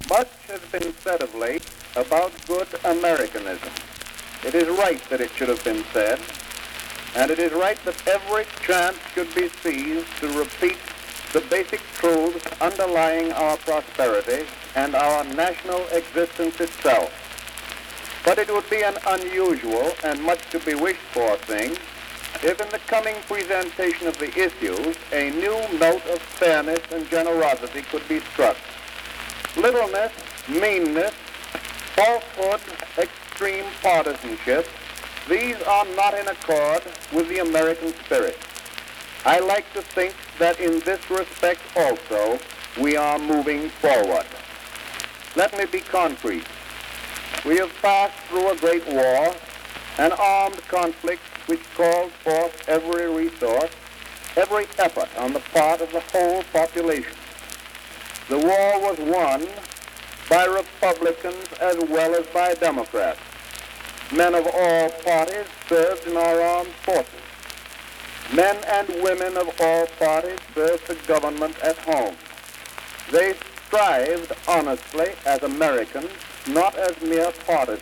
Much has been said of late about good Americanism. It is right that it should have been said, and it is right that every chance should be seized to repeat the basic truths underlying our prosperity and our national existence itself. But it would be an unusual and much to be wished for thing if in the coming presentation of the issues a new note of fairness and generosity could be struck. Littleness, meanness, falsehood, extreme partisanship, these are not in accord with the American spirit. I like to think that in this respect also we are moving forward. Let me be concrete. We have passed through a great war, an armed conflict which called forth every resource, every effort on the part of the whole population. The war was won by Republicans as well as by Democrats. Men of all parties served in our armed forces. Men and women of all parties served the government at home. They strived honestly as Americans, not as mere partisans.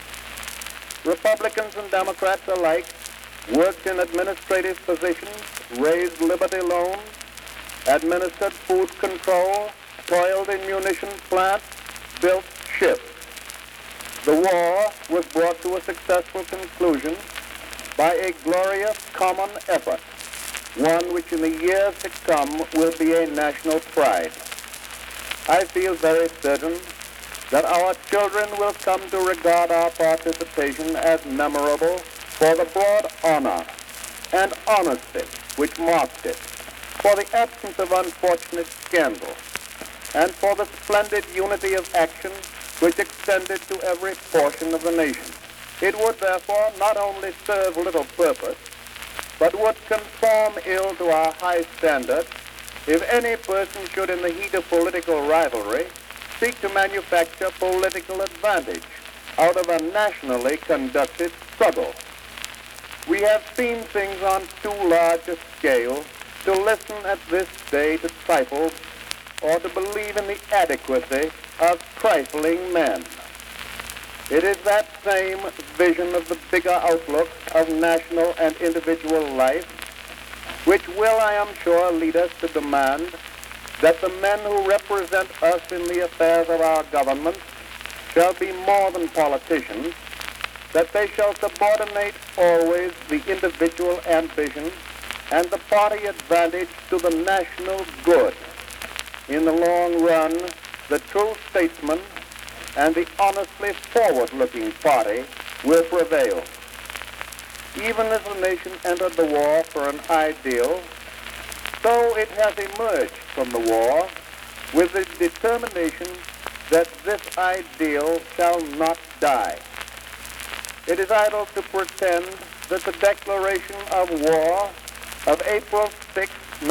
Republicans and Democrats alike worked in administrative positions, raised liberty loans, administered food control, toiled in munition plants, built ships. The war was brought to a successful conclusion by a glorious common effort, one which in the years to come will be a national pride. I feel very certain that our children will come to regard our participation as memorable for the broad honor and honesty which marked it, for the absence of unfortunate scandal, and for the splendid unity of action which extended to every portion of the nation. It would therefore not only serve little purpose, but would conform ill to our high standards if any person should in the heat of political rivalry seek to manufacture political advantage out of a nationally conducted struggle. We have seen things on too large a scale to listen at this day to trifles or to believe in the adequacy of trifling men. It is that same vision of the bigger outlook of national and individual life which will, I am sure, lead us to demand that the men who represent us in the affairs of our government shall be more than politicians, that they shall subordinate always the individual ambition and the party advantage to the national good. In the long run, the true statesman and the honestly forward-looking party will prevail. Even as the nation entered the war for an ideal, so it has emerged from the war with the determination that this ideal shall not die. It is idle to pretend that the declaration of war of April 6,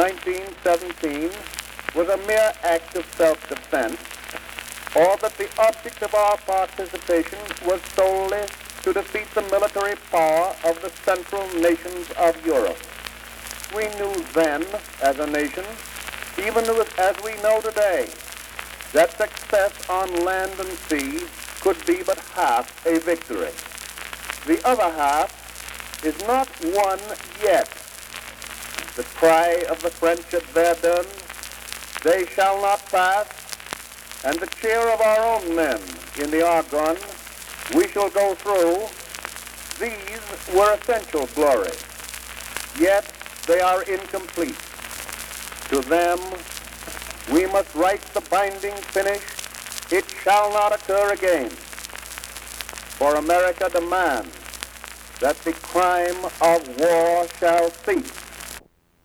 1917 was a mere act of self-defense, or that the object of our participation was solely to defeat the military power of the central nations of Europe. We knew then, as a nation, even as we know today, that success on land and sea could be but half a victory. The other half is not won yet. The cry of the French at Verdun, "They shall not pass," and the cheer of our own men in the Argonne, "We shall go through," these were essential glories. Yet they are incomplete. To them, we must write the binding finish, "It shall not occur again." For America demands that the crime of war shall cease.